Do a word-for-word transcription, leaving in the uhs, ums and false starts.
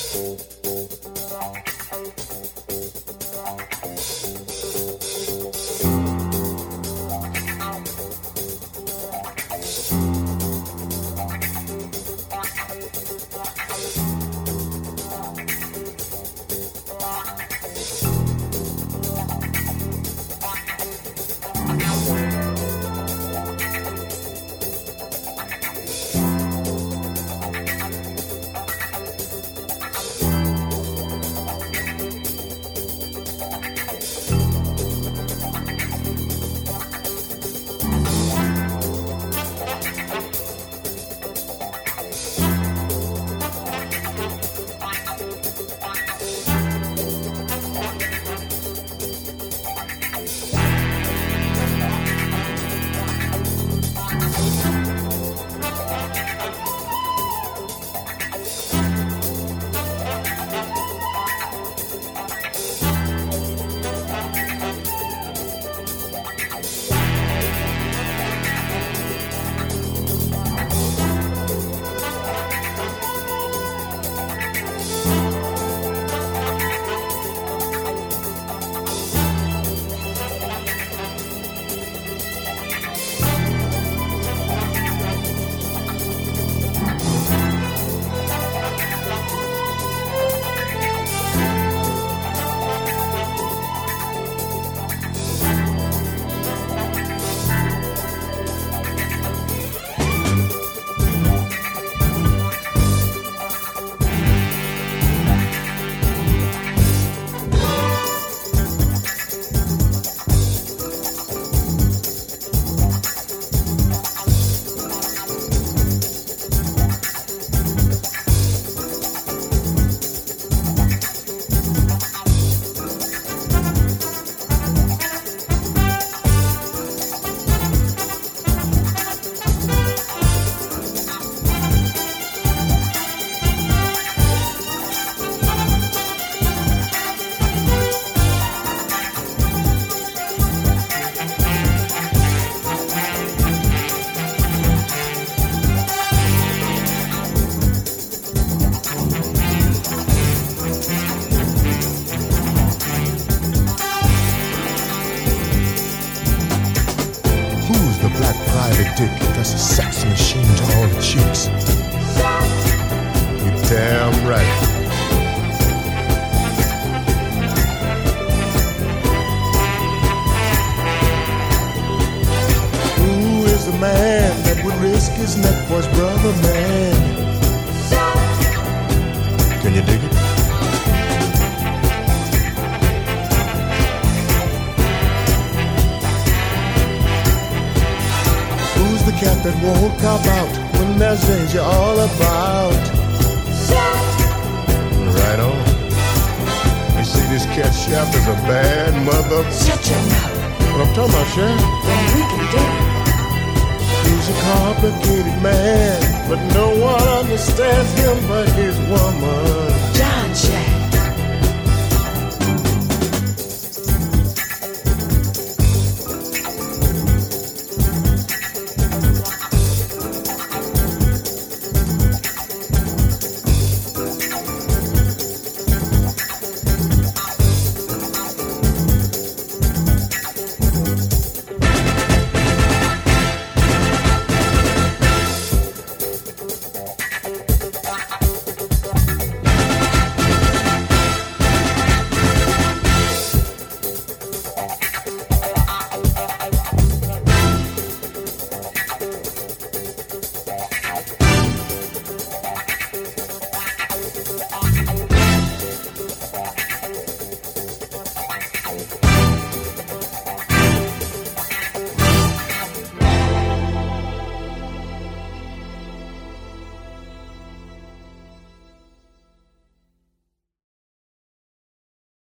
dick, that's a sex machine to all the chicks. You damn right. Who is the man that would risk his neck for his brother, man? Can you dig it? Who's the cat that won't cop out when there's danger all about? Right on. You see, this cat Chef is a bad mother. Shut your mouth. What I'm talking about, Chef? Then we can do it. He's a complicated man, but no one understands him but his woman. John Shack.